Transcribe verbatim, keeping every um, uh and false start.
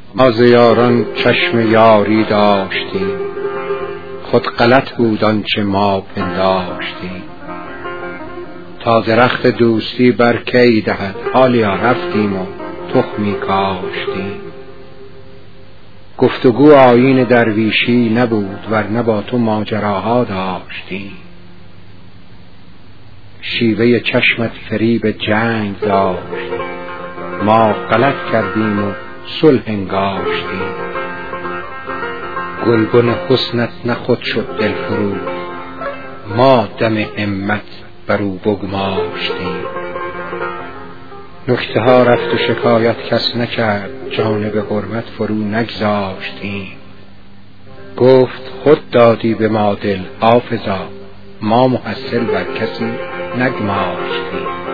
ما ز یاران چشم یاری داشتیم، خود غلط بود آنچه ما پنداشتیم. تا درخت دوستی بر کی دهد، حالیا رفتیم و تخمی کاشتیم. گفتگو آیین درویشی نبود، ورنه با تو ماجراها داشتیم. شیوه چشمت فریب جنگ داشت، ما غلط کردیم و صلح انگاشتیم. گلبن حسنت نه خود شد دلفروز، ما دم همت بر او بگماشتیم. نکته ها رفت و شکایت کس نکرد، جانب حرمت فرو نگذاشتیم. گفت خود دادی به ما دل حافظا، ما محصل بر کسی نگماشتیم.